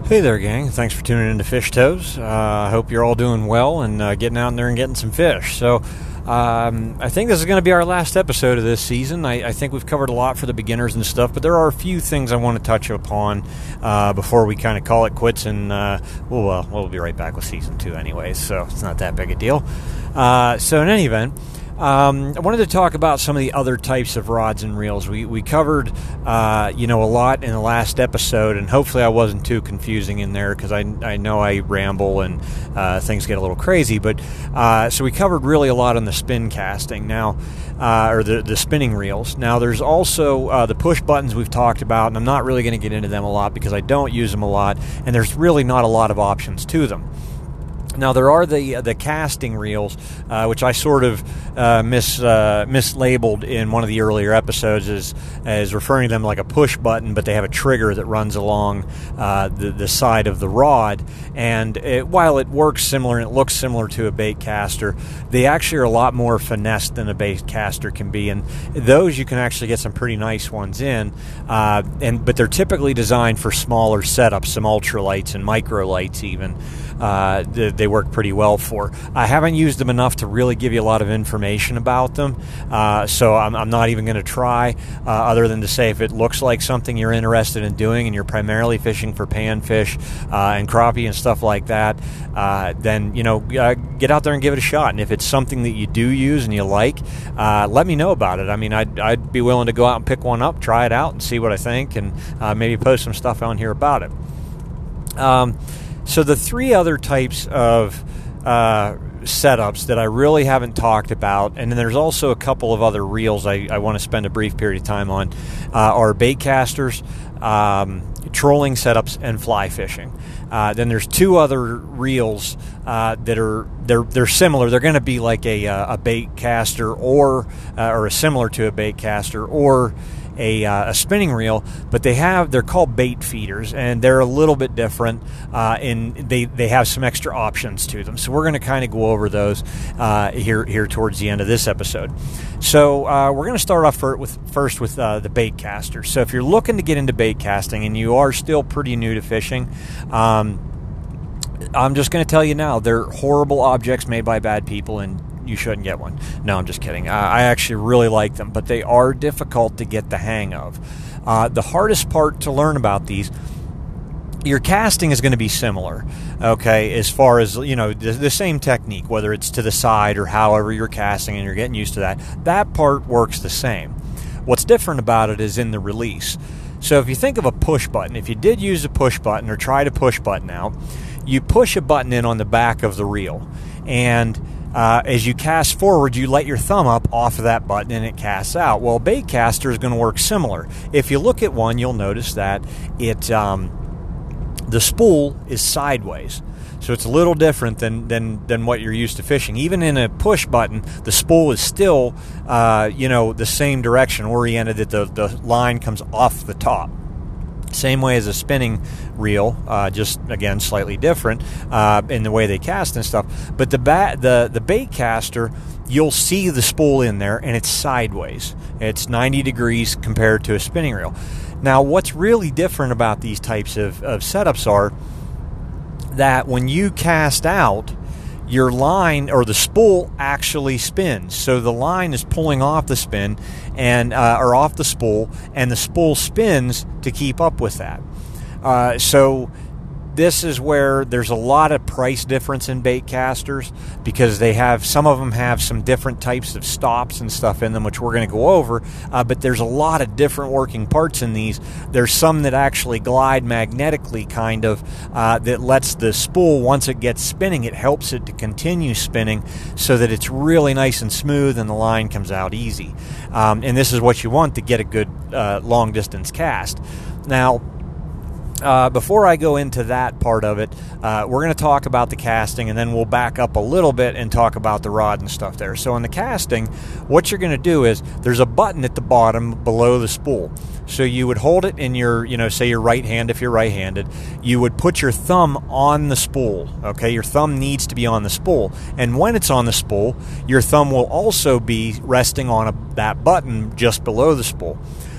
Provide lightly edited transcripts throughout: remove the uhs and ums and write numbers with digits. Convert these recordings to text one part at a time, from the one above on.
Hey there, gang. Thanks for tuning in to Fish Toes. I hope you're all doing well and getting out there and getting some fish. So I think this is going to be our last episode of this season. I think we've covered a lot for the beginners and stuff, but there are a few things I want to touch upon before we kind of call it quits, and we'll be right back with Season 2 anyways, so it's not that big a deal. So in any event, I wanted to talk about some of the other types of rods and reels. We covered, a lot in the last episode, and hopefully I wasn't too confusing in there because I know I ramble and things get a little crazy. But so we covered really a lot on the spin casting now, or the spinning reels. Now there's also the push buttons we've talked about, and I'm not really going to get into them a lot because I don't use them a lot, and there's really not a lot of options to them. Now there are the casting reels, which I sort of mislabeled in one of the earlier episodes as referring to them like a push button, but they have a trigger that runs along the side of the rod. And while it works similar and it looks similar to a bait caster, they actually are a lot more finessed than a bait caster can be. And those you can actually get some pretty nice ones in, but they're typically designed for smaller setups, some ultralights and microlights even. They work pretty well for. I haven't used them enough to really give you a lot of information about them, so I'm not even going to try, other than to say if it looks like something you're interested in doing and you're primarily fishing for panfish and crappie and stuff like that, then get out there and give it a shot. And if it's something that you do use and you like, let me know about it. I mean, I'd be willing to go out and pick one up, try it out, and see what I think, and maybe post some stuff on here about it. So the three other types of setups that I really haven't talked about, and then there's also a couple of other reels I want to spend a brief period of time on, are bait casters, trolling setups, and fly fishing. Then there's two other reels that are similar. They're going to be like a bait caster or similar to a bait caster or a spinning reel, but they're called bait feeders, and they're a little bit different, and they have some extra options to them. So we're going to kind of go over those here towards the end of this episode. So we're going to start off first with the bait caster. So if you're looking to get into bait casting and you are still pretty new to fishing, I'm just going to tell you now, they're horrible objects made by bad people, and you shouldn't get one. No, I'm just kidding. I actually really like them, but they are difficult to get the hang of. The hardest part to learn about these, your casting is going to be similar, okay, as far as, the same technique, whether it's to the side or however you're casting and you're getting used to that. That part works the same. What's different about it is in the release. So if you think of a push button, if you did use a push button or try to push button out, you push a button in on the back of the reel, and as you cast forward, you let your thumb up off of that button and it casts out. Well, a bait caster is going to work similar. If you look at one, you'll notice that the spool is sideways. So it's a little different than what you're used to fishing. Even in a push button, the spool is still the same direction oriented, that the line comes off the top. Same way as a spinning reel, just again slightly different in the way they cast and stuff. But the bait caster, you'll see the spool in there, and it's sideways. It's 90 degrees compared to a spinning reel. Now, what's really different about these types of setups are that when you cast out, your line or the spool actually spins. So the line is pulling off the spin or off the spool, and the spool spins to keep up with that. So this is where there's a lot of price difference in bait casters, because some of them have some different types of stops and stuff in them, which we're going to go over, but there's a lot of different working parts in these. There's some that actually glide magnetically, kind of, that lets the spool, once it gets spinning, it helps it to continue spinning so that it's really nice and smooth and the line comes out easy. And this is what you want to get a good long distance cast. Now, before I go into that part of it, we're going to talk about the casting, and then we'll back up a little bit and talk about the rod and stuff there. So in the casting, what you're going to do is there's a button at the bottom below the spool. So you would hold it in your, say your right hand if you're right-handed. You would put your thumb on the spool, okay? Your thumb needs to be on the spool. And when it's on the spool, your thumb will also be resting on that button just below the spool.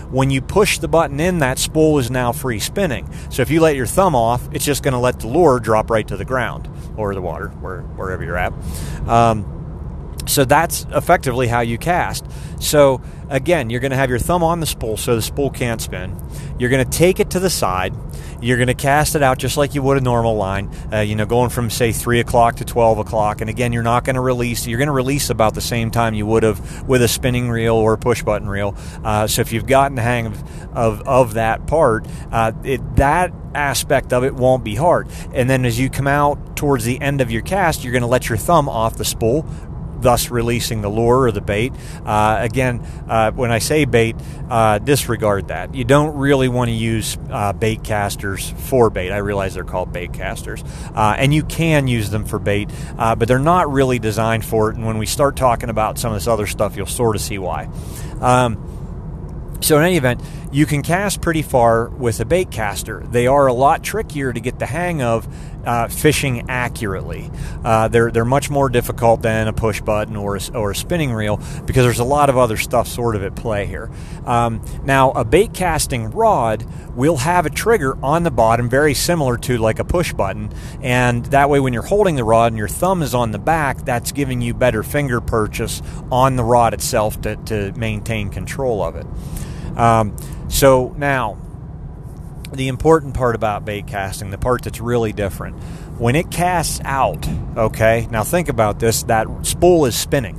when you push the button in, that spool is now free spinning. So if you let your thumb off, it's just going to let the lure drop right to the ground or the water, wherever you're at. So that's effectively how you cast. So again, you're going to have your thumb on the spool so the spool can't spin. You're going to take it to the side. You're going to cast it out just like you would a normal line, going from, say, 3 o'clock to 12 o'clock. And again, you're not going to release. You're going to release about the same time you would have with a spinning reel or a push-button reel. So if you've gotten the hang of that part, that aspect of it won't be hard. And then as you come out towards the end of your cast, you're going to let your thumb off the spool, thus releasing the lure or the bait. Again, when I say bait, disregard that. You don't really want to use bait casters for bait. I realize they're called bait casters. And you can use them for bait, but they're not really designed for it. And when we start talking about some of this other stuff, you'll sort of see why. So in any event, you can cast pretty far with a bait caster. They are a lot trickier to get the hang of fishing accurately. They're much more difficult than a push button or a spinning reel because there's a lot of other stuff sort of at play here. Now, a bait casting rod will have a trigger on the bottom very similar to like a push button, and that way when you're holding the rod and your thumb is on the back, that's giving you better finger purchase on the rod itself to maintain control of it. So now, the important part about bait casting, the part that's really different, when it casts out, okay, now think about this, that spool is spinning.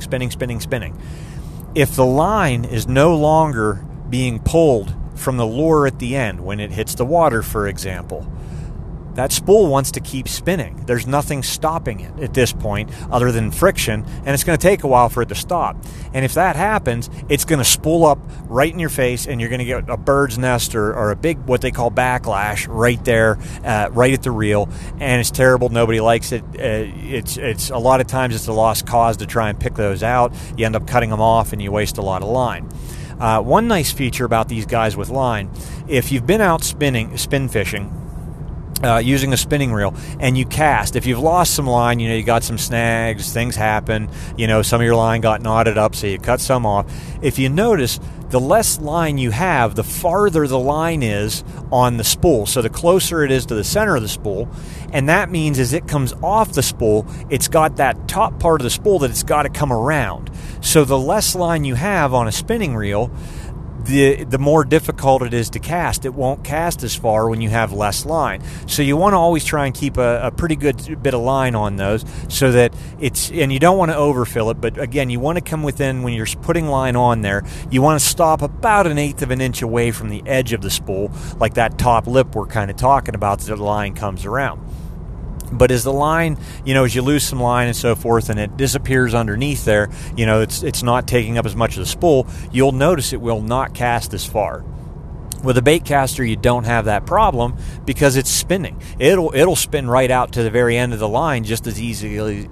If the line is no longer being pulled from the lure at the end when it hits the water, for example, that spool wants to keep spinning. There's nothing stopping it at this point other than friction, and it's going to take a while for it to stop. And if that happens, it's going to spool up right in your face, and you're going to get a bird's nest or a big, what they call backlash, right there, right at the reel, and it's terrible. Nobody likes it. It's a lot of times it's a lost cause to try and pick those out. You end up cutting them off, and you waste a lot of line. One nice feature about these guys with line, if you've been out spin fishing, using a spinning reel, and you cast, if you've lost some line, you got some snags, things happen, some of your line got knotted up, so you cut some off. If you notice, the less line you have, the farther the line is on the spool. So the closer it is to the center of the spool, and that means as it comes off the spool, it's got that top part of the spool that it's got to come around. So the less line you have on a spinning reel, the more difficult it is to cast. It won't cast as far when you have less line. So you want to always try and keep a pretty good bit of line on those so that and you don't want to overfill it, but again, you want to come within, when you're putting line on there, you want to stop about 1/8 of an inch away from the edge of the spool, like that top lip we're kind of talking about, so the line comes around. But as the line, as you lose some line and so forth, and it disappears underneath there, it's not taking up as much of the spool, you'll notice it will not cast as far. With a bait caster, you don't have that problem because it's spinning. It'll spin right out to the very end of the line just as easily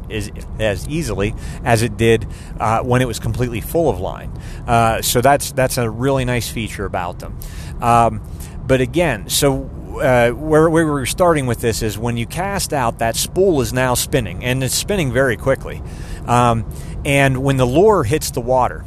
as it did when it was completely full of line. So that's a really nice feature about them. But again, where we were starting with this is when you cast out, that spool is now spinning, and it's spinning very quickly. And when the lure hits the water,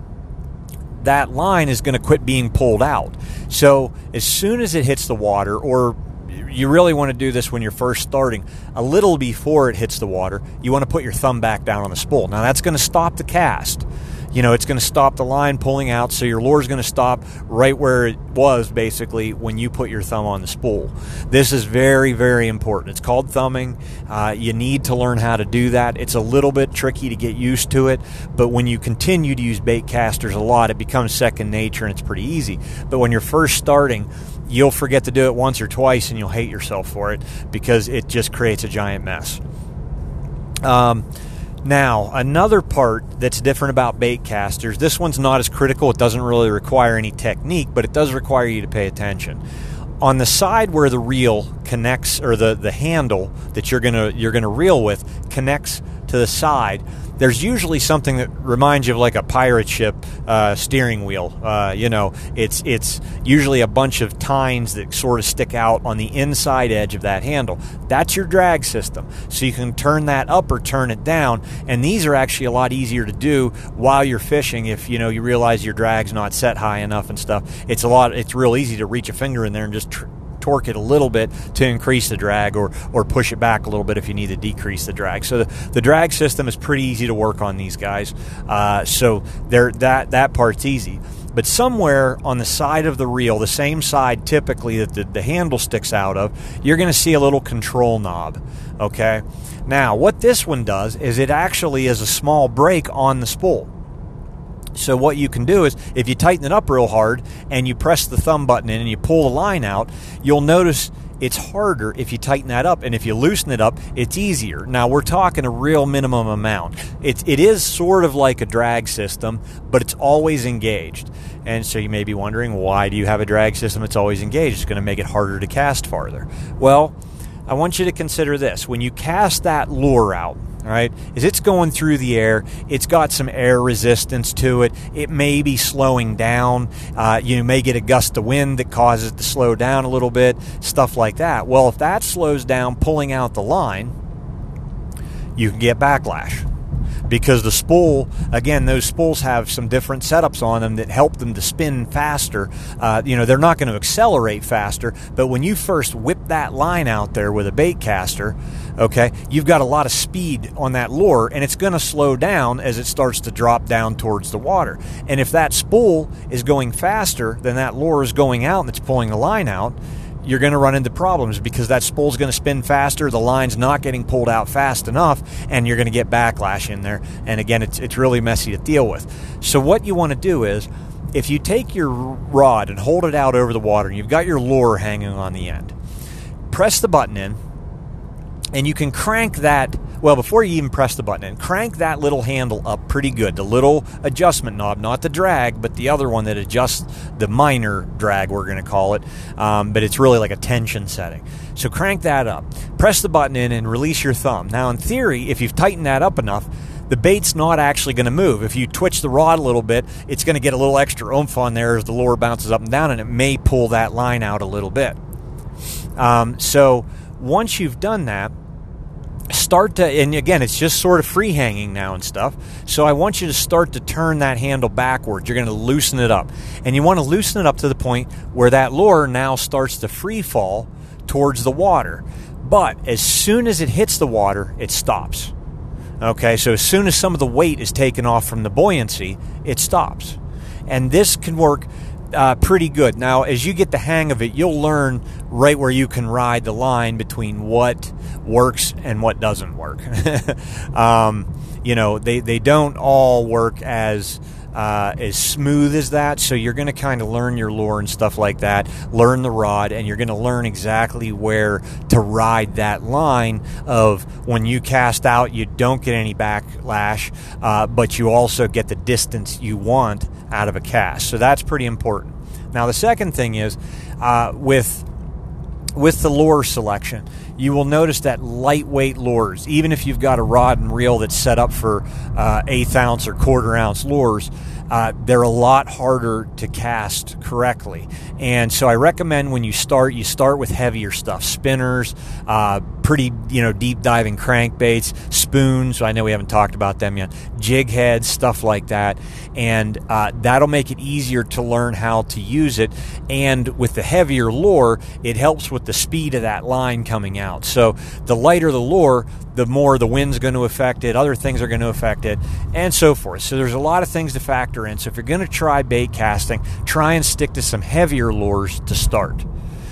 that line is going to quit being pulled out. So as soon as it hits the water, or you really want to do this when you're first starting, a little before it hits the water, you want to put your thumb back down on the spool. Now that's going to stop the cast. It's going to stop the line pulling out, so your lure is going to stop right where it was basically when you put your thumb on the spool. This is very, very important. It's called thumbing. You need to learn how to do that. It's a little bit tricky to get used to it, but when you continue to use bait casters a lot, it becomes second nature and it's pretty easy. But when you're first starting, you'll forget to do it once or twice and you'll hate yourself for it because it just creates a giant mess. Now, another part that's different about bait casters, this one's not as critical. It doesn't really require any technique, but it does require you to pay attention. On the side where the reel connects, or the handle that you're gonna reel with connects to the side, there's usually something that reminds you of like a pirate ship steering wheel. It's usually a bunch of tines that sort of stick out on the inside edge of that handle. That's your drag system. So you can turn that up or turn it down, and these are actually a lot easier to do while you're fishing. If you realize your drag's not set high enough and stuff, it's real easy to reach a finger in there and just torque it a little bit to increase the drag, or push it back a little bit if you need to decrease the drag. So the drag system is pretty easy to work on these guys. So that part's easy. But somewhere on the side of the reel, the same side typically that the handle sticks out of, you're going to see a little control knob. Okay. Now what this one does is it actually is a small brake on the spool. So what you can do is, if you tighten it up real hard and you press the thumb button in and you pull the line out, you'll notice it's harder if you tighten that up, and if you loosen it up, it's easier. Now we're talking a real minimum amount. It is sort of like a drag system, but it's always engaged. And so you may be wondering, why do you have a drag system that's always engaged? It's going to make it harder to cast farther. Well, I want you to consider this. When you cast that lure out, right, as it's going through the air, it's got some air resistance to it. It may be slowing down. You may get a gust of wind that causes it to slow down a little bit, stuff like that. Well, if that slows down pulling out the line, you can get backlash. Because the spool, again, those spools have some different setups on them that help them to spin faster. They're not going to accelerate faster, but when you first whip that line out there with a bait caster, okay, you've got a lot of speed on that lure, and it's going to slow down as it starts to drop down towards the water. And if that spool is going faster than that lure is going out and it's pulling the line out, you're going to run into problems, because that spool's going to spin faster, the line's not getting pulled out fast enough, and you're going to get backlash in there. And again, it's really messy to deal with. So what you want to do is, if you take your rod and hold it out over the water, and you've got your lure hanging on the end, press the button in, and you can crank that. Well, before you even press the button in, crank that little handle up pretty good. The little adjustment knob, not the drag, but the other one that adjusts the minor drag, we're going to call it. But it's really like a tension setting. So crank that up. Press the button in and release your thumb. Now, in theory, if you've tightened that up enough, the bait's not actually going to move. If you twitch the rod a little bit, it's going to get a little extra oomph on there as the lure bounces up and down, and it may pull that line out a little bit. So once you've done that, and again, it's just sort of free hanging now and stuff. So I want you to start to turn that handle backwards. You're going to loosen it up. And you want to loosen it up to the point where that lure now starts to free fall towards the water. But as soon as it hits the water, it stops. Okay, so as soon as some of the weight is taken off from the buoyancy, it stops. And this can work pretty good. Now, as you get the hang of it, you'll learn right where you can ride the line between what works and what doesn't work. They don't all work as smooth as that, so you're going to kind of learn your lure and stuff like that, learn the rod, and you're going to learn exactly where to ride that line of when you cast out, you don't get any backlash, but you also get the distance you want out of a cast. So that's pretty important. Now, the second thing is with the lure selection, you will notice that lightweight lures, even if you've got a rod and reel that's set up for 1/8 ounce or 1/4 ounce lures, they're a lot harder to cast correctly. And so I recommend when you start with heavier stuff, spinners, pretty deep diving crankbaits, spoons. I know we haven't talked about them yet. Jig heads, stuff like that, and that'll make it easier to learn how to use it. And with the heavier lure, it helps with the speed of that line coming out. So the lighter the lure, the more the wind's going to affect it, other things are going to affect it, and so forth. So there's a lot of things to factor in. So if you're going to try bait casting, try and stick to some heavier lures to start.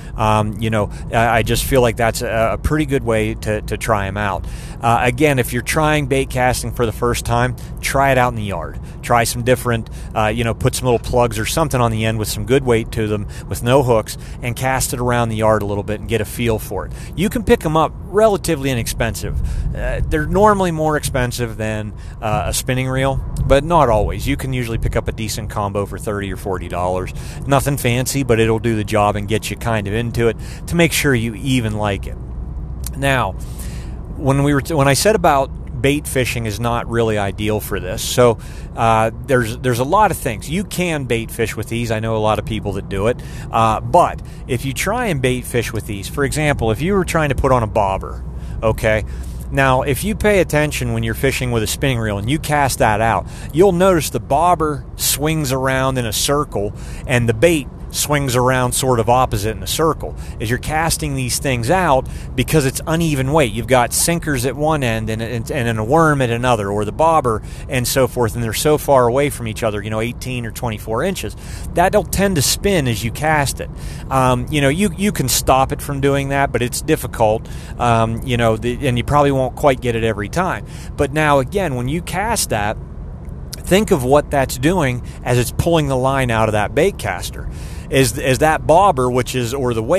I just feel like that's a pretty good way to try them out. Again, if you're trying bait casting for the first time, try it out in the yard. Try some different, put some little plugs or something on the end with some good weight to them with no hooks, and cast it around the yard a little bit and get a feel for it. You can pick them up relatively inexpensive. They're normally more expensive than a spinning reel, but not always. You can usually pick up a decent combo for $30 or $40. Nothing fancy, but it'll do the job and get you kind of into it to make sure you even like it. Now, when I said about bait fishing is not really ideal for this. So there's a lot of things. You can bait fish with these. I know a lot of people that do it. But if you try and bait fish with these, for example, if you were trying to put on a bobber, okay, now if you pay attention when you're fishing with a spinning reel and you cast that out, you'll notice the bobber swings around in a circle and the bait swings around sort of opposite in a circle. As you're casting these things out, because it's uneven weight, you've got sinkers at one end and a worm at another, or the bobber and so forth, and they're so far away from each other, 18 or 24 inches, that'll tend to spin as you cast it. You can stop it from doing that, but it's difficult, and you probably won't quite get it every time. But now again, when you cast that, think of what that's doing as it's pulling the line out of that bait caster. As that bobber, which is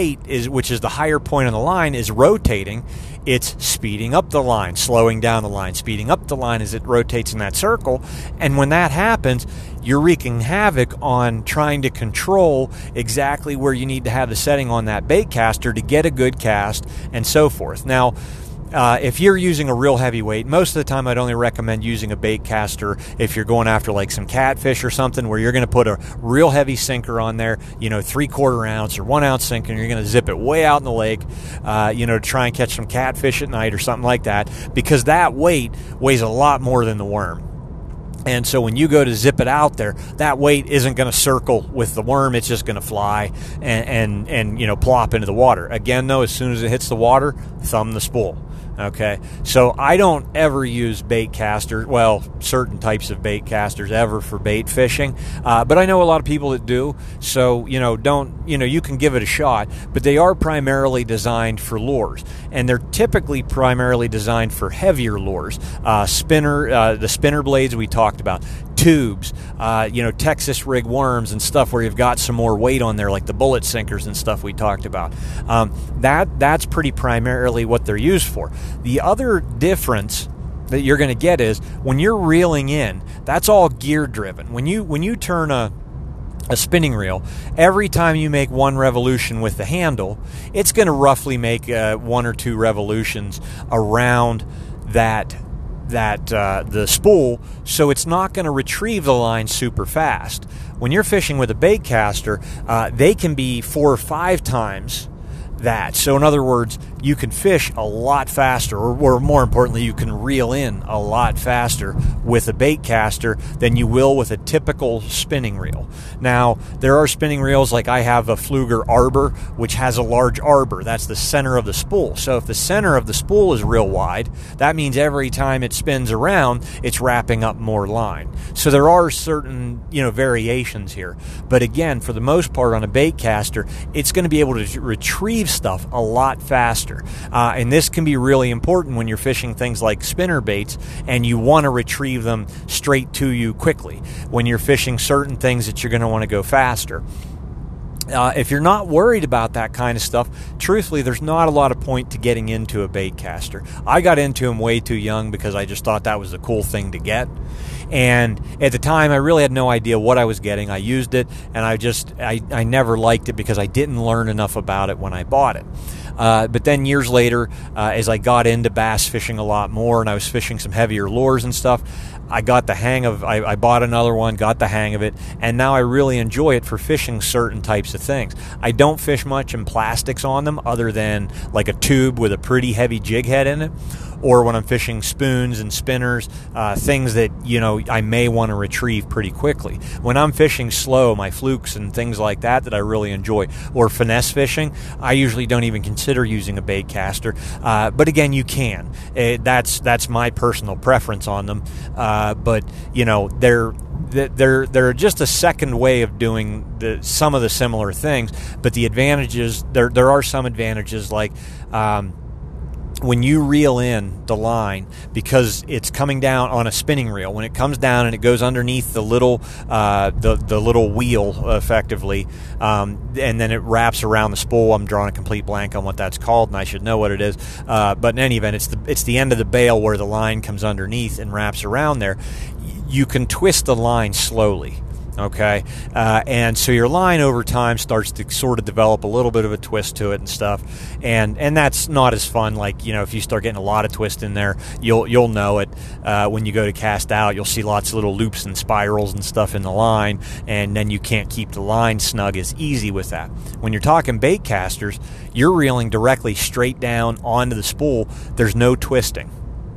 the higher point on the line, is rotating, it's speeding up the line, slowing down the line, speeding up the line as it rotates in that circle. And when that happens, you're wreaking havoc on trying to control exactly where you need to have the setting on that bait caster to get a good cast and so forth. Now, if you're using a real heavy weight, most of the time I'd only recommend using a bait caster if you're going after like some catfish or something, where you're going to put a real heavy sinker on there, 3/4 ounce or 1 ounce sinker, and you're going to zip it way out in the lake, to try and catch some catfish at night or something like that, because that weight weighs a lot more than the worm. And so when you go to zip it out there, that weight isn't going to circle with the worm. It's just going to fly and plop into the water. Again, though, as soon as it hits the water, thumb the spool. Okay, so I don't ever use bait casters, certain types of bait casters ever for bait fishing, but I know a lot of people that do, so, you can give it a shot, but they are primarily designed for lures, and they're typically primarily designed for heavier lures, the spinner blades we talked about, tubes, Texas rig worms and stuff where you've got some more weight on there, like the bullet sinkers and stuff we talked about. That's pretty primarily what they're used for. The other difference that you're going to get is when you're reeling in, that's all gear driven. When you turn a spinning reel, every time you make one revolution with the handle, it's going to roughly make 1 or 2 revolutions around the spool, so it's not going to retrieve the line super fast. When you're fishing with a bait caster, they can be 4 or 5 times that. So in other words, you can fish a lot faster, or more importantly, you can reel in a lot faster with a bait caster than you will with a typical spinning reel. Now, there are spinning reels, like I have a Pflueger Arbor, which has a large arbor. That's the center of the spool. So if the center of the spool is real wide, that means every time it spins around, it's wrapping up more line. So there are certain, variations here. But again, for the most part on a bait caster, it's going to be able to retrieve stuff a lot faster. And this can be really important when you're fishing things like spinner baits and you want to retrieve them straight to you quickly. When you're fishing certain things that you're going to want to go faster. If you're not worried about that kind of stuff, truthfully, there's not a lot of point to getting into a bait caster. I got into them way too young because I just thought that was a cool thing to get. And at the time, I really had no idea what I was getting. I used it, and I never liked it because I didn't learn enough about it when I bought it. But then years later, as I got into bass fishing a lot more and I was fishing some heavier lures and stuff, I got the hang of, I bought another one, got the hang of it, and now I really enjoy it for fishing certain types of things. I don't fish much in plastics on them other than like a tube with a pretty heavy jig head in it, or when I'm fishing spoons and spinners, things that, I may want to retrieve pretty quickly. When I'm fishing slow, my flukes and things like that I really enjoy, or finesse fishing, I usually don't even consider using a bait caster. But again, you can. That's my personal preference on them. But they're just a second way of doing some of the similar things. But the advantages, there are some advantages, like when you reel in the line, because it's coming down on a spinning reel, when it comes down and it goes underneath the little wheel effectively, and then it wraps around the spool. I'm drawing a complete blank on what that's called, and I should know what it is. But in any event, it's the end of the bail where the line comes underneath and wraps around there. You can twist the line slowly. Okay, and so your line over time starts to sort of develop a little bit of a twist to it and stuff, and that's not as fun. Like, if you start getting a lot of twist in there, you'll know it when you go to cast out. You'll see lots of little loops and spirals and stuff in the line, and then you can't keep the line snug as easy with that. When you're talking bait casters, you're reeling directly straight down onto the spool. There's no twisting.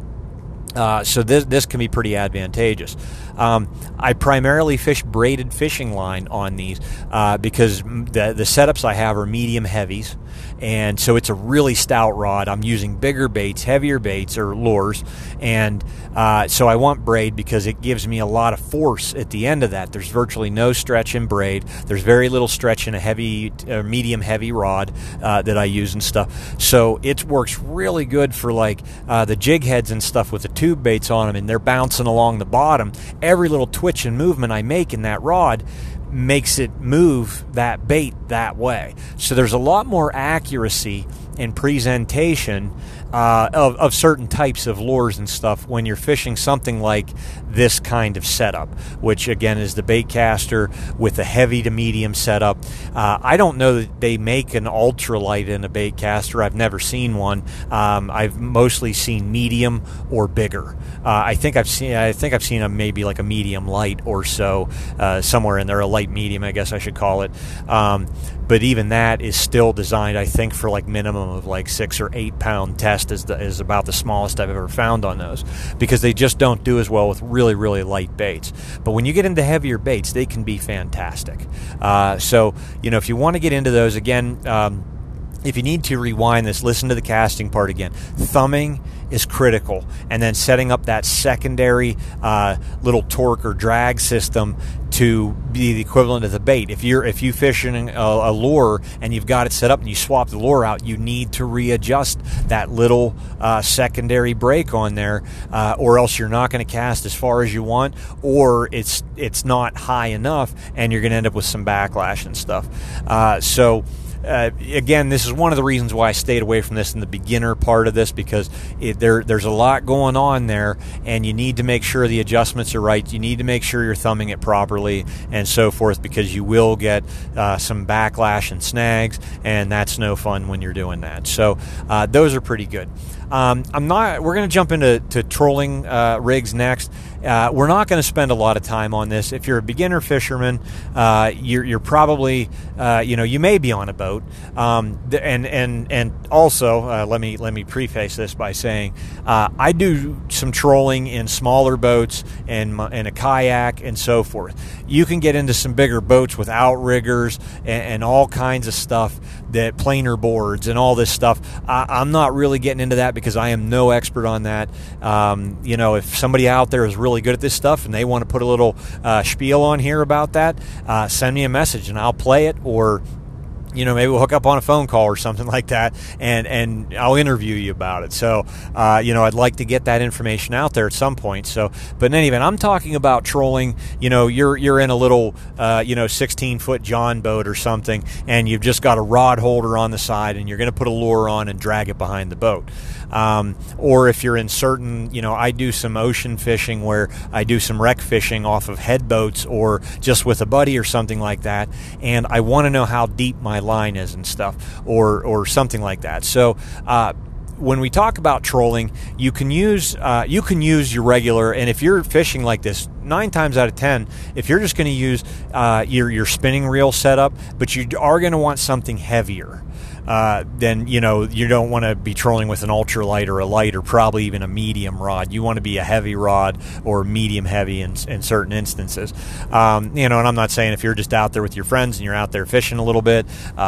So this can be pretty advantageous. I primarily fish braided fishing line on these because the setups I have are medium heavies, and so it's a really stout rod. I'm using bigger baits, heavier baits or lures, and so I want braid because it gives me a lot of force at the end of that. There's virtually no stretch in braid. There's very little stretch in a heavy, medium heavy rod that I use and stuff. So it works really good for like the jig heads and stuff with the tube baits on them, and they're bouncing along the bottom. Every little twitch and movement I make in that rod makes it move that bait that way. So there's a lot more accuracy and presentation of certain types of lures and stuff when you're fishing something like this kind of setup, which again is the bait caster with a heavy to medium setup. I don't know that they make an ultralight in a bait caster. I've never seen one. I've mostly seen medium or bigger. I think I've seen a maybe like a medium light or so somewhere in there, a light medium, I guess I should call it. But even that is still designed, I think, for like minimum of like 6 or 8 pound test is about the smallest I've ever found on those, because they just don't do as well with really, really light baits. But when you get into heavier baits, they can be fantastic. So, if you want to get into those, again, if you need to rewind this, listen to the casting part again. Thumbing is critical, and then setting up that secondary little torque or drag system to be the equivalent of the bait. If you fishing a lure and you've got it set up and you swap the lure out, you need to readjust that little secondary brake on there, or else you're not going to cast as far as you want, or it's not high enough, and you're going to end up with some backlash and stuff. Again, this is one of the reasons why I stayed away from this in the beginner part of this, because there's a lot going on there, and you need to make sure the adjustments are right. You need to make sure you're thumbing it properly and so forth, because you will get some backlash and snags, and that's no fun when you're doing that. So those are pretty good. We're going to jump into trolling rigs next. We're not going to spend a lot of time on this. If you're a beginner fisherman, you're probably you may be on a boat, and also let me preface this by saying I do some trolling in smaller boats and a kayak and so forth. You can get into some bigger boats with outriggers and all kinds of stuff, that planer boards and all this stuff. I'm not really getting into that because I am no expert on that. If somebody out there is really good at this stuff and they want to put a little spiel on here about that, send me a message and I'll play it, or maybe we'll hook up on a phone call or something like that, and I'll interview you about it. So, I'd like to get that information out there at some point. So, but in any event, I'm talking about trolling. You're in a little, 16-foot John boat or something, and you've just got a rod holder on the side, and you're going to put a lure on and drag it behind the boat. Or if you're in certain, I do some ocean fishing where I do some wreck fishing off of head boats or just with a buddy or something like that, and I want to know how deep my line is and stuff, or something like that. So when we talk about trolling, you can use your regular, and if you're fishing like this, 9 times out of 10, if you're just going to use your spinning reel setup, but you are going to want something heavier, then you don't want to be trolling with an ultralight or a light or probably even a medium rod. You want to be a heavy rod or medium heavy in certain instances. And I'm not saying if you're just out there with your friends and you're out there fishing a little bit,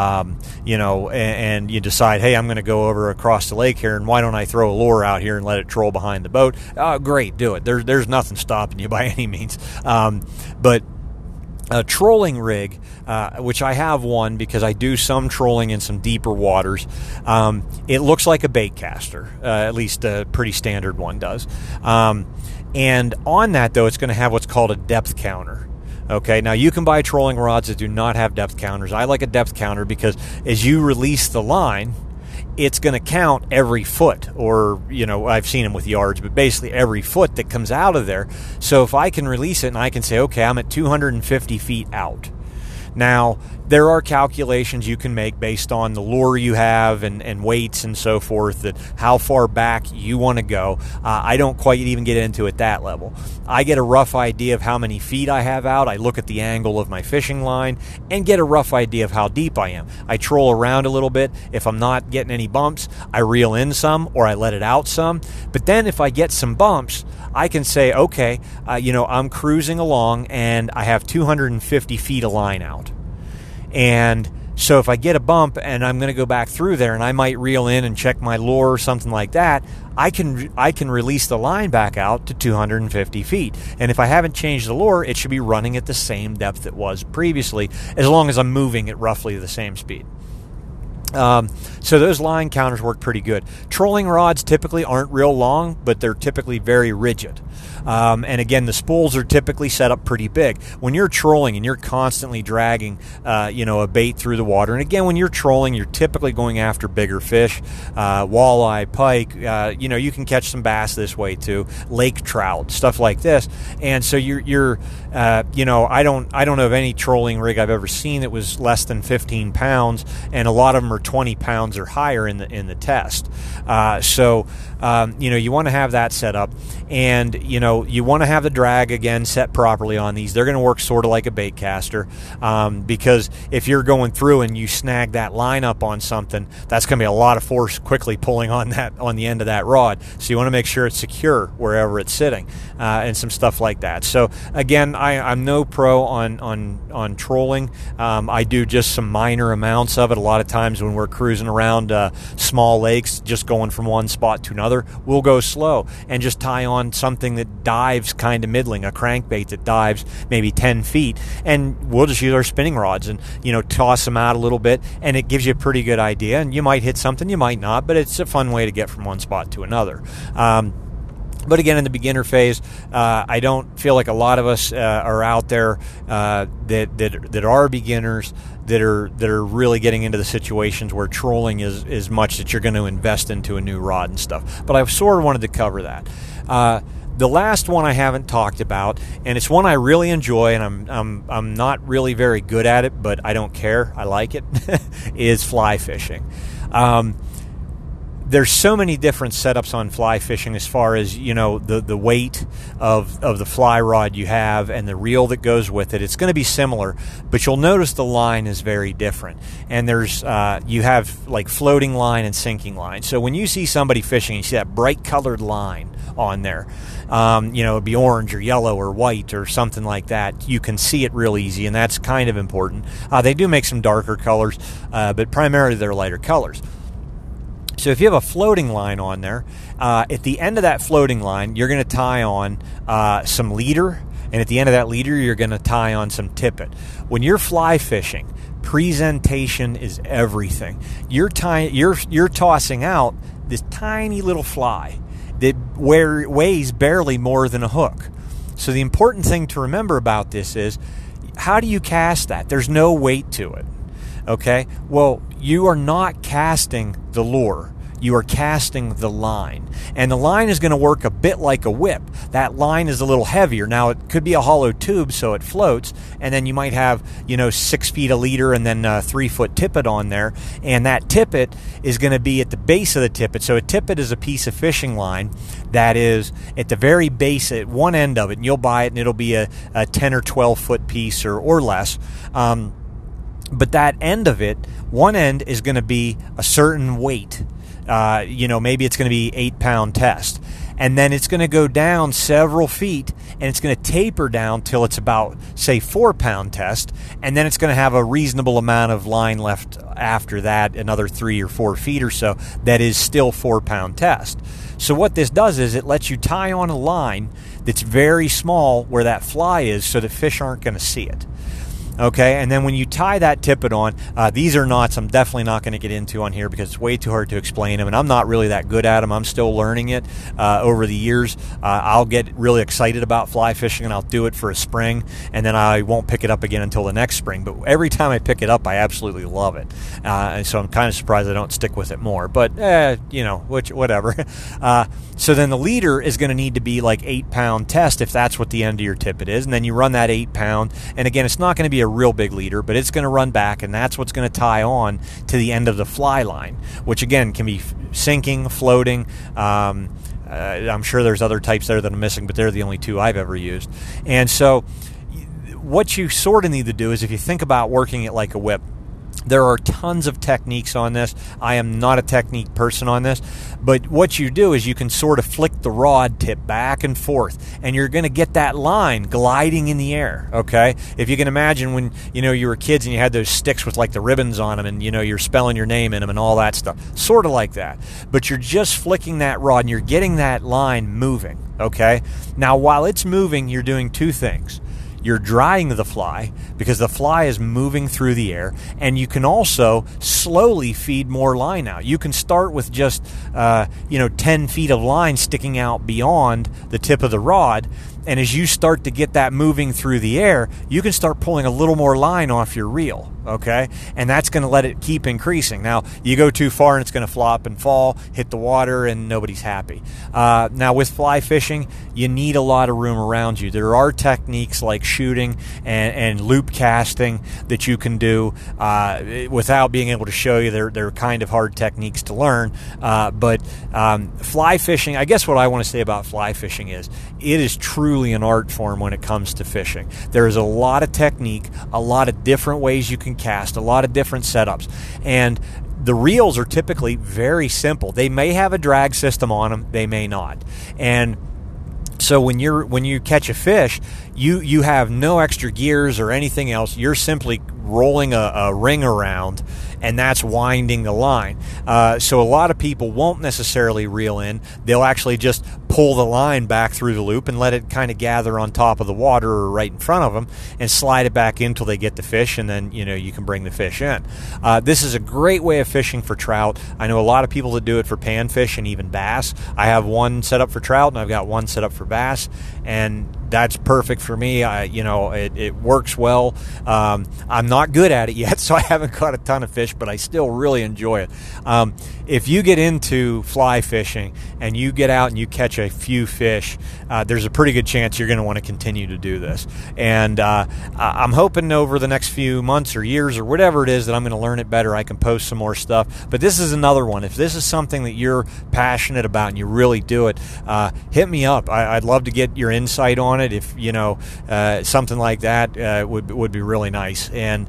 and you decide, hey, I'm going to go over across the lake here, and why don't I throw a lure out here and let it troll behind the boat? Great, do it. There's nothing stopping you by any means. But a trolling rig, which I have one because I do some trolling in some deeper waters. It looks like a bait caster, at least a pretty standard one does. And on that, though, it's going to have what's called a depth counter. Okay, now you can buy trolling rods that do not have depth counters. I like a depth counter because as you release the line, it's going to count every foot, or, I've seen them with yards, but basically every foot that comes out of there. So if I can release it and I can say, okay, I'm at 250 feet out. Now, there are calculations you can make based on the lure you have and weights and so forth, that how far back you want to go. I don't quite even get into at that level. I get a rough idea of how many feet I have out. I look at the angle of my fishing line and get a rough idea of how deep I am. I troll around a little bit. If I'm not getting any bumps, I reel in some or I let it out some. But then if I get some bumps, I can say, okay, I'm cruising along and I have 250 feet of line out. And so if I get a bump and I'm going to go back through there and I might reel in and check my lure or something like that, I can release the line back out to 250 feet. And if I haven't changed the lure, it should be running at the same depth it was previously, as long as I'm moving at roughly the same speed. So those line counters work pretty good. Trolling rods typically aren't real long, but they're typically very rigid. And again, the spools are typically set up pretty big. When you're trolling and you're constantly dragging, a bait through the water, and again, when you're trolling, you're typically going after bigger fish, walleye, pike. You can catch some bass this way too, lake trout, stuff like this. And so I don't know of any trolling rig I've ever seen that was less than 15 pounds, and a lot of them are 20 pounds or higher in the test. You want to have that set up, and you want to have the drag again set properly on these. They're going to work sort of like a bait caster, because if you're going through and you snag that line up on something, that's going to be a lot of force quickly pulling on the end of that rod. So you want to make sure it's secure wherever it's sitting, and some stuff like that. So again, I'm no pro on trolling. I do just some minor amounts of it. A lot of times when we're cruising around small lakes, just going from one spot to another, we'll go slow and just tie on something that dives kind of middling, a crankbait that dives maybe 10 feet, and we'll just use our spinning rods and toss them out a little bit, and it gives you a pretty good idea. And you might hit something, you might not, but it's a fun way to get from one spot to another. But again, in the beginner phase, I don't feel like a lot of us are out there that are beginners, that are really getting into the situations where trolling is much that you're going to invest into a new rod and stuff. But I sort of wanted to cover that. The last one I haven't talked about, and it's one I really enjoy, and I'm not really very good at it, but I don't care. I like it. Is fly fishing. There's so many different setups on fly fishing, as far as the weight of the fly rod you have and the reel that goes with it. It's going to be similar, but you'll notice the line is very different. And there's you have like floating line and sinking line. So when you see somebody fishing, you see that bright colored line on there. It'd be orange or yellow or white or something like that. You can see it real easy, and that's kind of important. They do make some darker colors, but primarily they're lighter colors. So if you have a floating line on there, at the end of that floating line, you're going to tie on some leader, and at the end of that leader, you're going to tie on some tippet. When you're fly fishing, presentation is everything. You're tossing out this tiny little fly that weighs barely more than a hook. So the important thing to remember about this is, how do you cast that? There's no weight to it. Okay? Well, you are not casting the lure. You are casting the line. And the line is going to work a bit like a whip. That line is a little heavier. Now, it could be a hollow tube, so it floats, and then you might have, 6 feet a leader and then a 3-foot tippet on there. And that tippet is going to be at the base of the tippet. So a tippet is a piece of fishing line that is at the very base, at one end of it, and you'll buy it, and it'll be a 10 or 12-foot piece or less. But that end of it, one end is going to be a certain weight. Maybe it's going to be 8-pound test. And then it's going to go down several feet, and it's going to taper down till it's about, say, 4-pound test. And then it's going to have a reasonable amount of line left after that, another 3 or 4 feet or so, that is still 4-pound test. So what this does is it lets you tie on a line that's very small where that fly is, so that fish aren't going to see it. Okay, and then when you tie that tippet on, these are knots I'm definitely not going to get into on here because it's way too hard to explain them, and I'm not really that good at them. I'm still learning it over the years. I'll get really excited about fly fishing, and I'll do it for a spring, and then I won't pick it up again until the next spring. But every time I pick it up, I absolutely love it, and so I'm kind of surprised I don't stick with it more. But whatever. So then the leader is going to need to be like 8-pound test if that's what the end of your tippet is, and then you run that 8-pound, and again, it's not going to be a real big leader, but it's going to run back, and that's what's going to tie on to the end of the fly line, which again can be sinking, floating. I'm sure there's other types there that I'm missing, but they're the only two I've ever used. And so what you sort of need to do is, if you think about working it like a whip, there are tons of techniques on this. I am not a technique person on this, but what you do is you can sort of flick the rod tip back and forth, and you're going to get that line gliding in the air, okay? If you can imagine when, you were kids and you had those sticks with like the ribbons on them, and, you're spelling your name in them and all that stuff, sort of like that. But you're just flicking that rod and you're getting that line moving, okay? Now, while it's moving, you're doing two things. You're drying the fly because the fly is moving through the air, and you can also slowly feed more line out. You can start with just 10 feet of line sticking out beyond the tip of the rod, and as you start to get that moving through the air, you can start pulling a little more line off your reel, okay? And that's going to let it keep increasing. Now, you go too far and it's going to flop and fall, hit the water, and nobody's happy. Now, with fly fishing, you need a lot of room around you. There are techniques like shooting and loop casting that you can do without being able to show you. They're kind of hard techniques to learn. But fly fishing, I guess what I want to say about fly fishing is it is truly an art form when it comes to fishing. There is a lot of technique, a lot of different ways you can cast, a lot of different setups. And the reels are typically very simple. They may have a drag system on them, they may not. And so when you catch a fish, you have no extra gears or anything else. You're simply rolling a ring around, and that's winding the line. So a lot of people won't necessarily reel in. They'll actually just pull the line back through the loop and let it kind of gather on top of the water or right in front of them and slide it back in until they get the fish, and then you can bring the fish in. This is a great way of fishing for trout. I know a lot of people that do it for panfish and even bass. I have one set up for trout, and I've got one set up for bass, and that's perfect for me. It works well. I'm not good at it yet, so I haven't caught a ton of fish, but I still really enjoy it. If you get into fly fishing and you get out and you catch a few fish, there's a pretty good chance you're going to want to continue to do this. And I'm hoping over the next few months or years or whatever it is that I'm going to learn it better, I can post some more stuff. But this is another one. If this is something that you're passionate about and you really do it, hit me up. I'd love to get your insight on it. If something like that would be really nice. And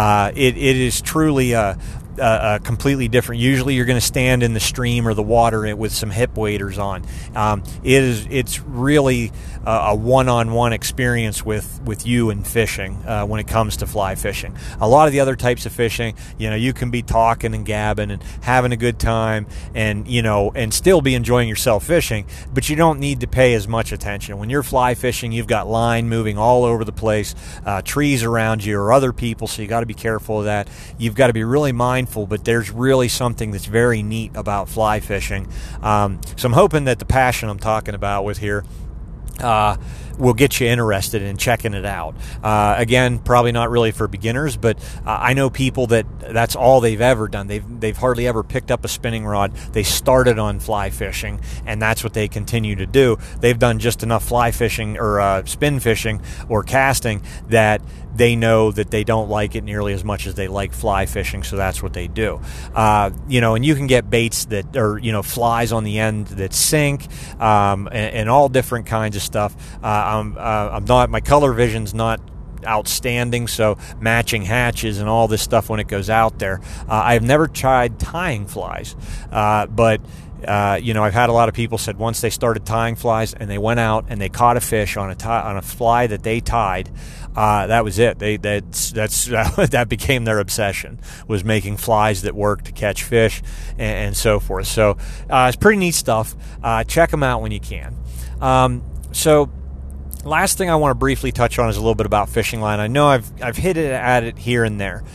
it is truly a completely different. Usually you're going to stand in the stream or the water with some hip waders on. It's really a one-on-one experience with you and fishing when it comes to fly fishing. A lot of the other types of fishing, you can be talking and gabbing and having a good time and still be enjoying yourself fishing, but you don't need to pay as much attention. When you're fly fishing, you've got line moving all over the place, trees around you or other people, so you got to be careful of that. You've got to be really mindful, but there's really something that's very neat about fly fishing. So I'm hoping that the passion I'm talking about with here will get you interested in checking it out. Again, probably not really for beginners, but I know people that's all they've ever done. They've hardly ever picked up a spinning rod. They started on fly fishing, and that's what they continue to do. They've done just enough fly fishing or spin fishing or casting that they know that they don't like it nearly as much as they like fly fishing, so that's what they do. And you can get baits that are, flies on the end that sink, and all different kinds of stuff. My color vision's not outstanding, so matching hatches and all this stuff when it goes out there. I've never tried tying flies, but I've had a lot of people said once they started tying flies and they went out and they caught a fish on a fly that they tied, that was it. That became their obsession, was making flies that work to catch fish and so forth. So it's pretty neat stuff. Check them out when you can. So Last thing I want to briefly touch on is a little bit about fishing line. I know I've hit it at it here and there,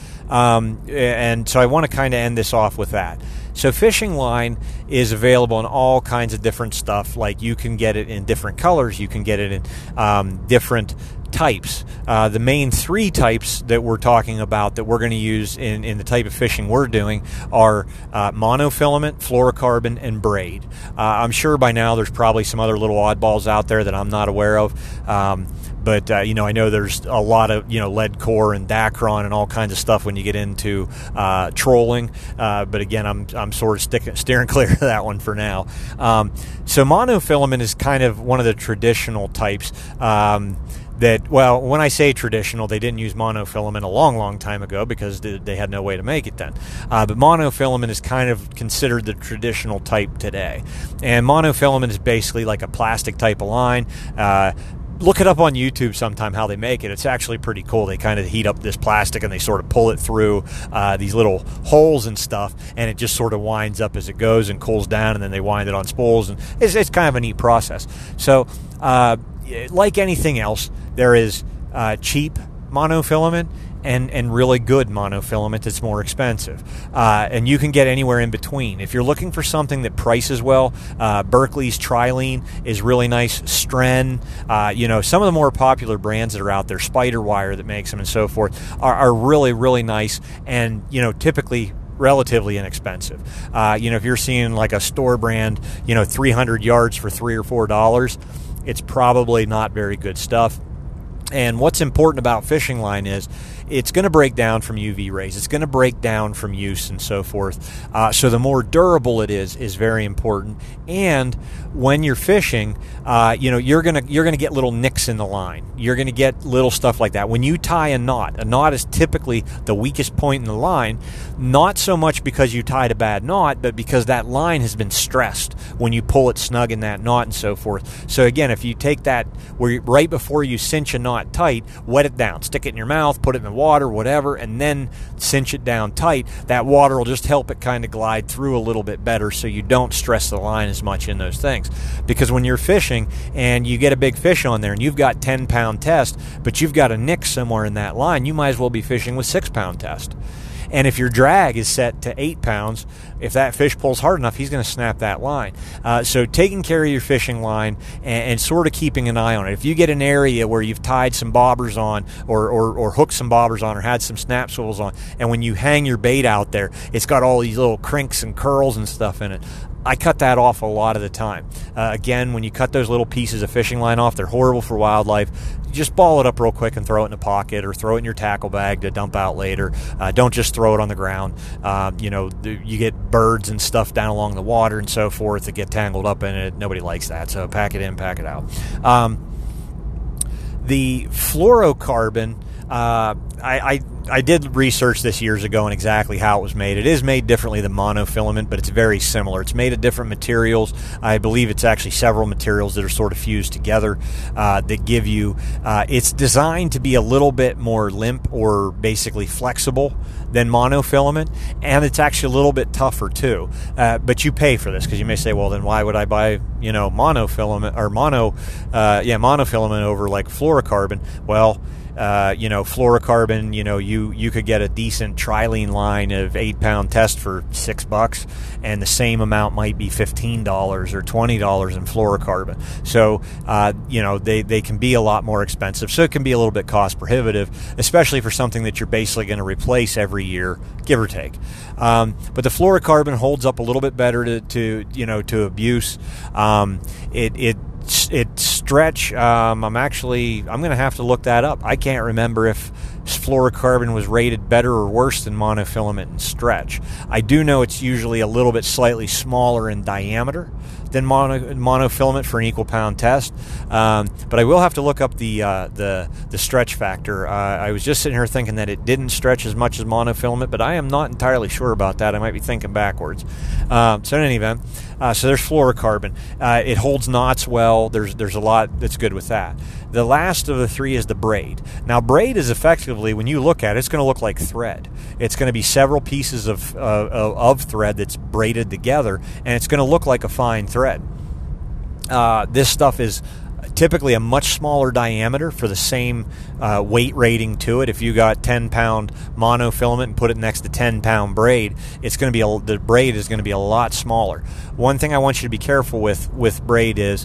and so I want to kind of end this off with that. So fishing line is available in all kinds of different stuff. Like you can get it in different colors, you can get it in different types. The main three types that we're talking about that we're going to use in the type of fishing we're doing are monofilament, fluorocarbon, and braid. I'm sure by now there's probably some other little oddballs out there that I'm not aware of. But I know there's a lot of lead core and Dacron and all kinds of stuff when you get into trolling. But again, I'm sort of steering clear of that one for now. So monofilament is kind of one of the traditional types. When I say traditional, they didn't use monofilament a long time ago because they had no way to make it then. But monofilament is kind of considered the traditional type today. And monofilament is basically like a plastic type of line. Look it up on YouTube sometime how they make it. It's actually pretty cool. They kind of heat up this plastic and they sort of pull it through these little holes and stuff, and it just sort of winds up as it goes and cools down, and then they wind it on spools, and it's kind of a neat process. So like anything else, there is cheap monofilament and really good monofilament that's more expensive. And you can get anywhere in between. If you're looking for something that prices well, Berkley's Trilene is really nice. Stren, some of the more popular brands that are out there, Spiderwire that makes them and so forth, are really, really nice and, typically relatively inexpensive. If you're seeing like a store brand, 300 yards for $3 or $4, it's probably not very good stuff. And what's important about fishing line is it's going to break down from UV rays. It's going to break down from use and so forth. So the more durable it is very important. And when you're fishing, you're going to get little nicks in the line. You're going to get little stuff like that. When you tie a knot is typically the weakest point in the line, not so much because you tied a bad knot, but because that line has been stressed when you pull it snug in that knot and so forth. So again, if you take that right before you cinch a knot tight, wet it down, stick it in your mouth, put it in the water, whatever, and then cinch it down tight. That water will just help it kind of glide through a little bit better so you don't stress the line as much in those things. Because when you're fishing and you get a big fish on there and you've got 10-pound test, but you've got a nick somewhere in that line, you might as well be fishing with 6-pound test. And if your drag is set to 8 pounds, if that fish pulls hard enough, he's going to snap that line. So taking care of your fishing line and sort of keeping an eye on it. If you get an area where you've tied some bobbers on or hooked some bobbers on or had some snap swivels on, and when you hang your bait out there, it's got all these little crinks and curls and stuff in it, I cut that off a lot of the time. Again, when you cut those little pieces of fishing line off, they're horrible for wildlife. Just ball it up real quick and throw it in a pocket or throw it in your tackle bag to dump out later. Don't just throw it on the ground. You get birds and stuff down along the water and so forth that get tangled up in it. Nobody likes that, so pack it in, pack it out. The fluorocarbon, I did research this years ago on exactly how it was made. It is made differently than monofilament, but it's very similar. It's made of different materials. I believe it's actually several materials that are sort of fused together that give you, it's designed to be a little bit more limp or basically flexible than monofilament, and it's actually a little bit tougher too. But you pay for this because you may say, well, then why would I buy, monofilament or monofilament over like fluorocarbon? Well, fluorocarbon, you could get a decent Trilene line of 8-pound test for $6, and the same amount might be $15 or $20 in fluorocarbon. So, they can be a lot more expensive. So it can be a little bit cost prohibitive, especially for something that you're basically going to replace every year, give or take. But the fluorocarbon holds up a little bit better to abuse. It stretch. I'm going to have to look that up. I can't remember if fluorocarbon was rated better or worse than monofilament in stretch. I do know it's usually a little bit slightly smaller in diameter than monofilament for an equal pound test. But I will have to look up the stretch factor. I was just sitting here thinking that it didn't stretch as much as monofilament, but I am not entirely sure about that. I might be thinking backwards. So in any event, so there's fluorocarbon. It holds knots well. There's a lot that's good with that. The last of the three is the braid. Now, braid is effectively, when you look at it, it's going to look like thread. It's going to be several pieces of thread that's braided together, and it's going to look like a fine thread. This stuff is typically a much smaller diameter for the same weight rating to it. If you got 10-pound monofilament and put it next to 10-pound braid, it's going to be the braid is going to be a lot smaller. One thing I want you to be careful with braid is,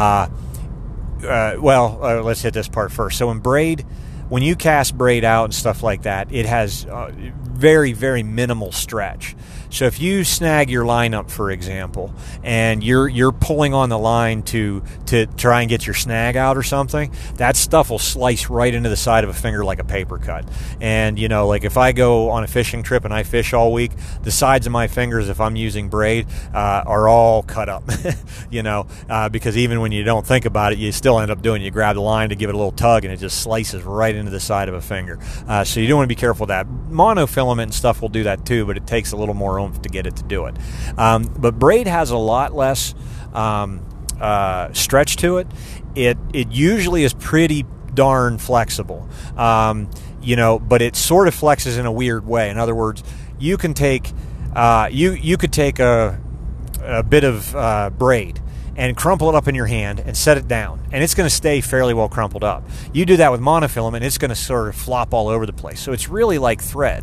let's hit this part first. So in braid, when you cast braid out and stuff like that, it has very, very minimal stretch. So if you snag your line up, for example, and you're pulling on the line to try and get your snag out or something, that stuff will slice right into the side of a finger like a paper cut. And, like if I go on a fishing trip and I fish all week, the sides of my fingers, if I'm using braid, are all cut up, because even when you don't think about it, you still end up doing it. You grab the line to give it a little tug, and it just slices right into the side of a finger. So you do want to be careful with that. Monofilament and stuff will do that too, but it takes a little more oomph to get it to do it. But braid has a lot less stretch to it. It usually is pretty darn flexible, but it sort of flexes in a weird way. In other words, you can take you could take a bit of braid and crumple it up in your hand and set it down, and it's going to stay fairly well crumpled up. You do that with monofilament, it's going to sort of flop all over the place. So it's really like thread.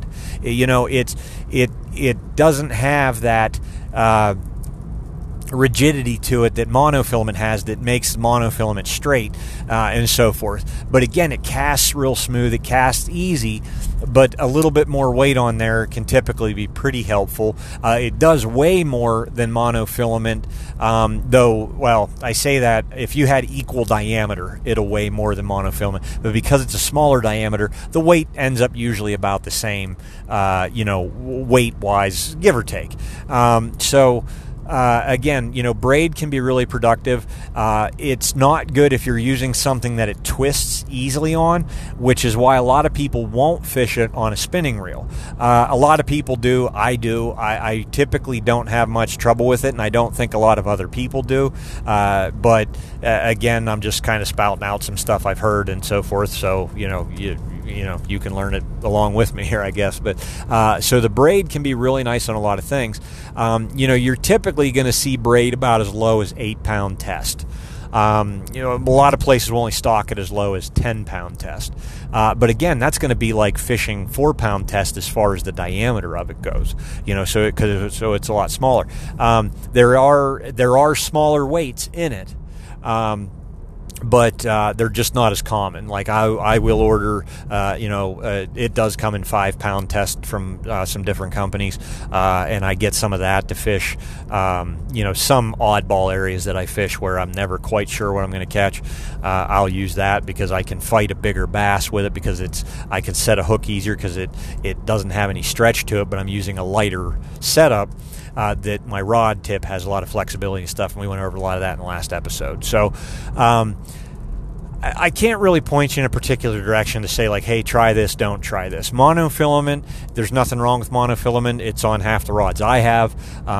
It doesn't have that rigidity to it that monofilament has that makes monofilament straight and so forth. But again, it casts real smooth, it casts easy, but a little bit more weight on there can typically be pretty helpful. It does weigh more than monofilament, though, I say that if you had equal diameter, it'll weigh more than monofilament. But because it's a smaller diameter, the weight ends up usually about the same, weight-wise, give or take. Again, braid can be really productive. It's not good if you're using something that it twists easily on, which is why a lot of people won't fish it on a spinning reel. A lot of people do. I do. I typically don't have much trouble with it, and I don't think a lot of other people do. But again, I'm just kind of spouting out some stuff I've heard and so forth. So, you can learn it along with me here, I guess. But so the braid can be really nice on a lot of things. You're typically going to see braid about as low as 8-pound test. A lot of places will only stock it as low as 10-pound test. But again, that's going to be like fishing 4-pound test as far as the diameter of it goes. So it's a lot smaller. There are smaller weights in it. But they're just not as common. Like I will order, it does come in 5-pound test from some different companies, and I get some of that to fish, some oddball areas that I fish where I'm never quite sure what I'm going to catch. I'll use that because I can fight a bigger bass with it because I can set a hook easier because it doesn't have any stretch to it, but I'm using a lighter setup. That my rod tip has a lot of flexibility and stuff, and we went over a lot of that in the last episode. So I can't really point you in a particular direction to say, like, hey, try this, don't try this. Monofilament, there's nothing wrong with monofilament. It's on half the rods I have.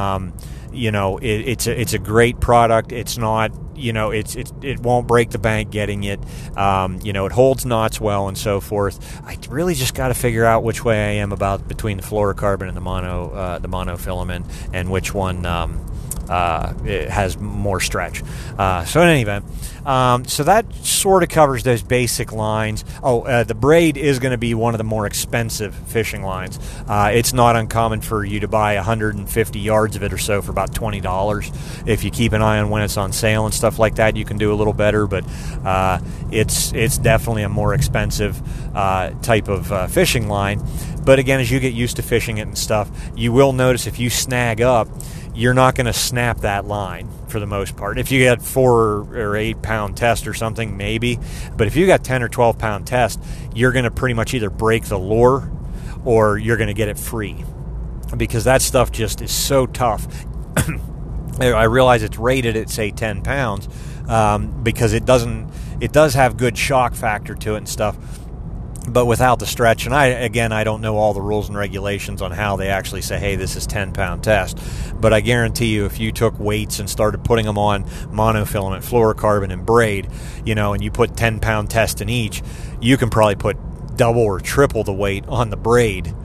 It's a great product. It's not, it won't break the bank getting it. It holds knots well and so forth. I really just got to figure out which way I am about between the fluorocarbon and the monofilament, and which one it has more stretch. So in any event, so that sort of covers those basic lines. The braid is going to be one of the more expensive fishing lines. It's not uncommon for you to buy 150 yards of it or so for about $20. If you keep an eye on when it's on sale and stuff like that, you can do a little better, but it's definitely a more expensive type of fishing line. But again, as you get used to fishing it and stuff, you will notice if you snag up, you're not going to snap that line for the most part. If you got 4 or 8 pound test or something, maybe. But if you got 10 or 12 pound test, you're going to pretty much either break the lure or you're going to get it free, because that stuff just is so tough. I realize it's rated at, say, 10 pounds because it does have good shock factor to it and stuff, but without the stretch. And I don't know all the rules and regulations on how they actually say, hey, this is 10-pound test. But I guarantee you, if you took weights and started putting them on monofilament, fluorocarbon, and braid, and you put 10-pound test in each, you can probably put double or triple the weight on the braid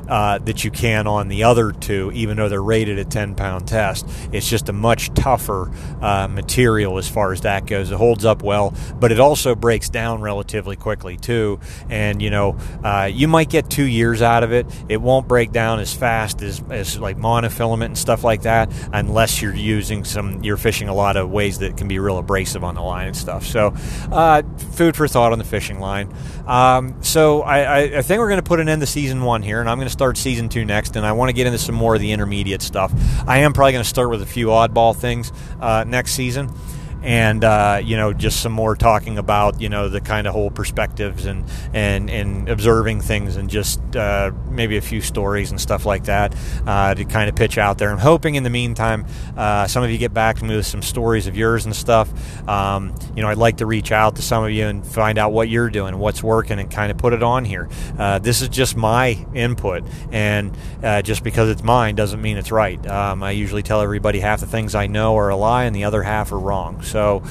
that you can on the other two, even though they're rated at 10-pound test. It's just a much tougher material as far as that goes. It holds up well, but it also breaks down relatively quickly too. And you might get 2 years out of it. It won't break down as fast as like monofilament and stuff like that, unless you're fishing a lot of ways that can be real abrasive on the line and stuff. So food for thought on the fishing line. So I think we're going to put an end to season 1 here, and I'm going to start season 2 next, and I want to get into some more of the intermediate stuff. I am probably going to start with a few oddball things next season. And just some more talking about the kind of whole perspectives and observing things, and just maybe a few stories and stuff like that to kind of pitch out there. I'm hoping in the meantime some of you get back to me with some stories of yours and stuff. I'd like to reach out to some of you and find out what you're doing, what's working, and kind of put it on here. This is just my input, and just because it's mine doesn't mean it's right. I usually tell everybody half the things I know are a lie and the other half are wrong. So,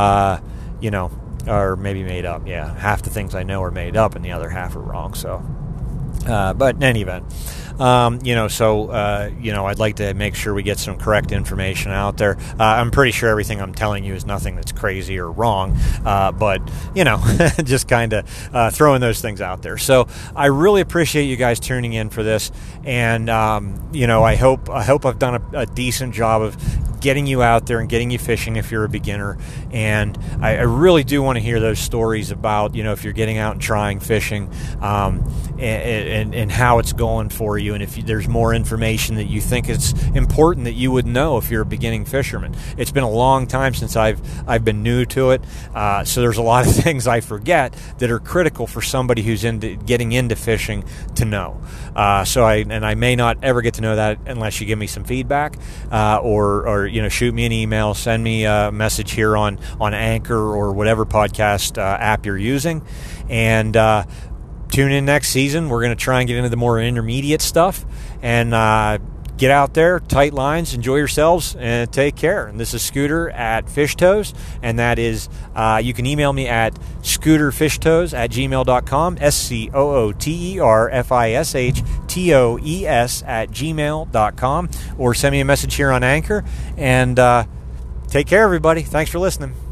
or maybe made up. Yeah, half the things I know are made up and the other half are wrong. So, but in any event, I'd like to make sure we get some correct information out there. I'm pretty sure everything I'm telling you is nothing that's crazy or wrong, but just kind of throwing those things out there. So I really appreciate you guys tuning in for this, and I hope I've done a decent job of getting you out there and getting you fishing if you're a beginner. And I really do want to hear those stories about if you're getting out and trying fishing, and how it's going for you, and if there's more information that you think it's important that you would know if you're a beginning fisherman. It's been a long time since I've been new to it, so there's a lot of things I forget that are critical for somebody who's getting into fishing to know. So I may not ever get to know that unless you give me some feedback, or shoot me an email, send me a message here on Anchor or whatever podcast app you're using, and tune in next season. We're going to try and get into the more intermediate stuff, and get out there, tight lines, enjoy yourselves, and take care. And this is Scooter at Fishtoes, and that is, you can email me at scooterfishtoes@gmail.com, scooterfishtoes@gmail.com, or send me a message here on Anchor, and take care, everybody. Thanks for listening.